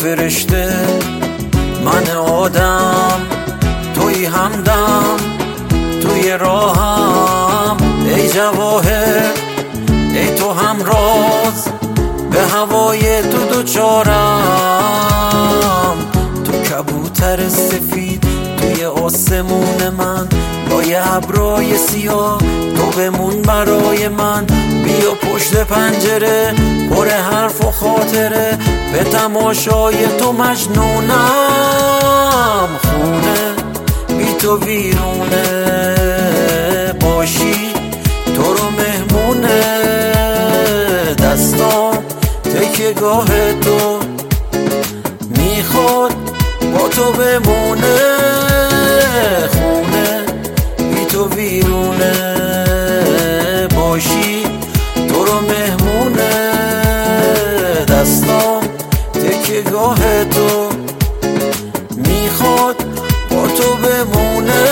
فرشته من آدم، توی همدم توی راهم، ای جواهر ای تو همراز، به هوای تو دوچارم. تو کبوتر سفید توی آسمون من، با یه ابرای سیاه تو بمون برای من. بیا پشت پنجره پر حرف و خاطره، به تماشای تو مجنونم. خونه بی تو ویرونه، باشی تو رو مهمونه. دستام تکیه گاه تو، میخواد با تو بمونه. خونه بی تو ویرونه، باشی تو رو مهمونه. دستام تکیه گاه تو، میخواد با تو بمونه.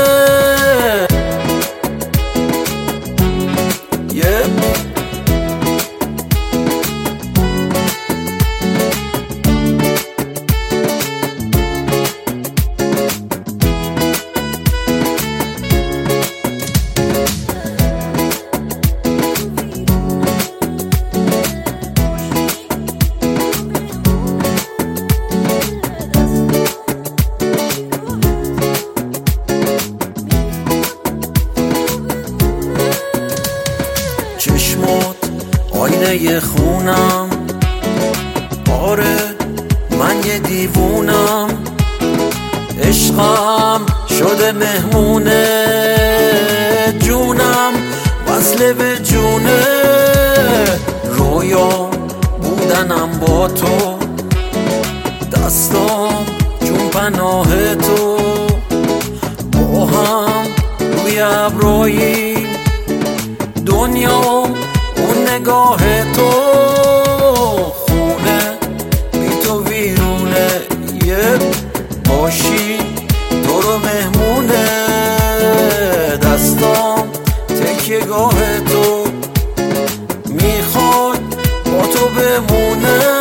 چشمات آینه خونم، آره من یه دیوونم. عشقم شده مهمونه، جونم وصله به جونه. رویا بودنم با تو، دستام جون پناه تو. با هم روی ابرایی، دنیا اون نگاه تو. خونه بی تو ویرونه، باشی تو رو مهمونه. دستام تکیه گاه تو، میخواد با تو بمونه.